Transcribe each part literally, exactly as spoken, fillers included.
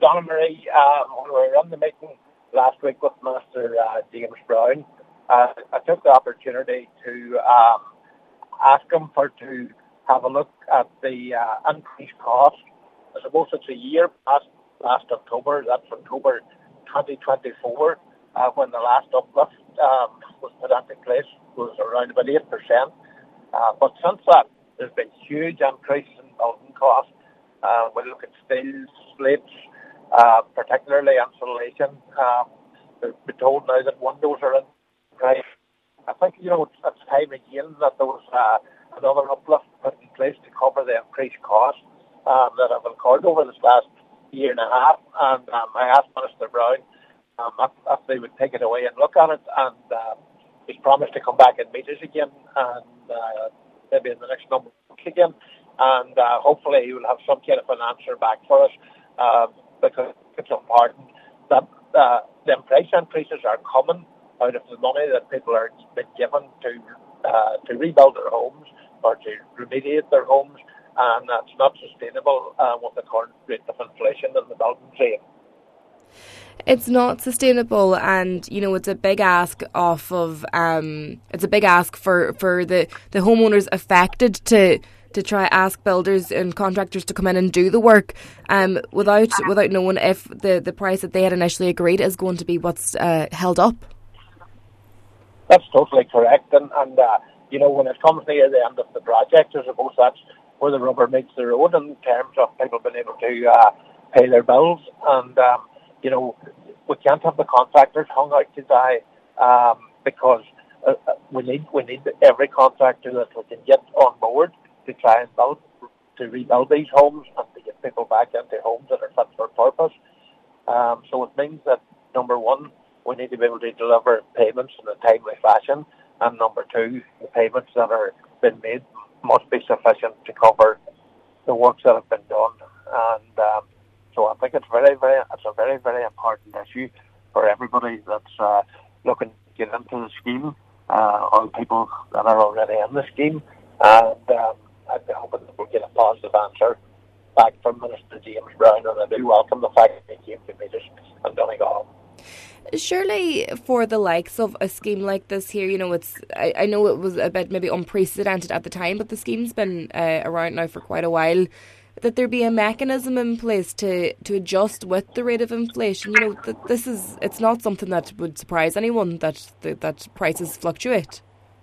Donna Marie, um, when we were in the meeting last week with Minister uh, James Brown, uh, I took the opportunity to um, ask him for to have a look at the uh, increased cost. I suppose it's a year past last October. That's October twenty twenty-four, uh, when the last uplift um, was put into place, was around about eight percent. Uh, but since that, there's been huge increases in building costs. Uh, we look at steel, slates, uh, particularly insulation. Um, we're told now that windows are in price. I think, you know, it's, it's time again that there was uh, another uplift put in place to cover the increased costs um, that have occurred over this last year and a half. And um, I asked Minister Brown um, if, if they would take it away and look at it. And uh, he's promised to come back and meet us again, and uh, maybe in the next number of weeks again. And uh, hopefully he will have some kind of an answer back for us, uh, because it's important that uh, the price increases are coming out of the money that people are been given to uh, to rebuild their homes or to remediate their homes, and that's not sustainable uh, with the current rate of inflation in the building trade. It's not sustainable, and you know it's a big ask off of um, it's a big ask for, for the, the homeowners affected to to try ask builders and contractors to come in and do the work um, without without knowing if the, the price that they had initially agreed is going to be what's uh, held up. That's totally correct, and, and uh, you know, when it comes near the end of the project, I suppose that's where the rubber meets the road in terms of people being able to uh, pay their bills. And um, you know, we can't have the contractors hung out to dry, um, because uh, we need we need every contractor that we can get on board to try and build, to rebuild these homes and to get people back into homes that are fit for purpose. Um, so it means that, number one, we need to be able to deliver payments in a timely fashion, and number two, the payments that are being made must be sufficient to cover the works that have been done. And um, so I think it's very, very, it's a very, very important issue for everybody that's uh, looking to get into the scheme, uh, or people that are already in the scheme. And um, I'd be hoping that we'll get a positive answer back from Minister James Brown, and I do welcome the fact that he came to meet us in Donegal. Surely for the likes of a scheme like this here, you know, it's I, I know it was a bit maybe unprecedented at the time, but the scheme's been uh, around now for quite a while, that there be a mechanism in place to, to adjust with the rate of inflation. You know, that this is, it's not something that would surprise anyone that, that, that prices fluctuate.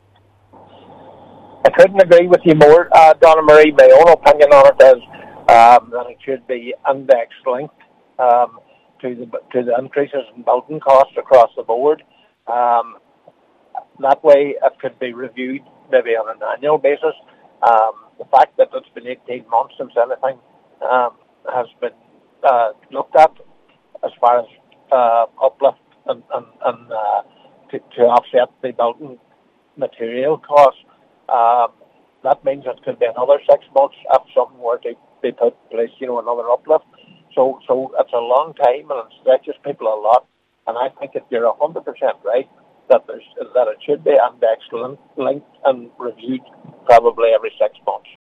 I couldn't agree with you more, uh, Donna Marie. My own opinion on it is um, that it should be index linked um, to the to the increases in building costs across the board. Um, that way, it could be reviewed maybe on an annual basis. Um, the fact that it's been eighteen months since anything um, has been uh, looked at as far as uh, uplift and, and, and uh, to, to offset the building material costs. Um, that means it could be another six months if something were to be put in place, you know, another uplift. So, so it's a long time, and it stretches people a lot. And I think that you're a hundred percent right that there's that it should be index linked and reviewed probably every six months.